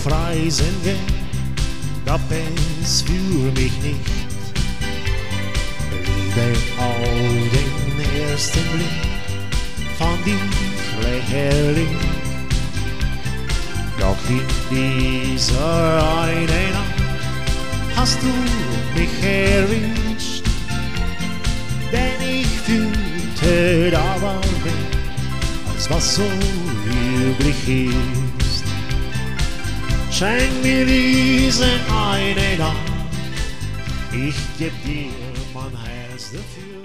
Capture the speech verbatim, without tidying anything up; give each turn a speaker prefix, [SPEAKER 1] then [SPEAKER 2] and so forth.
[SPEAKER 1] Reisen gehen, gab es für mich nicht. Liebe auf den ersten Blick fand ich lächerlich. Doch in dieser einen Nacht hast du mich erwischt, denn ich fühlte, da war mehr, als was so üblich ist. Schenk mir diese eine Nacht, ich geb dir mein Herz dafür.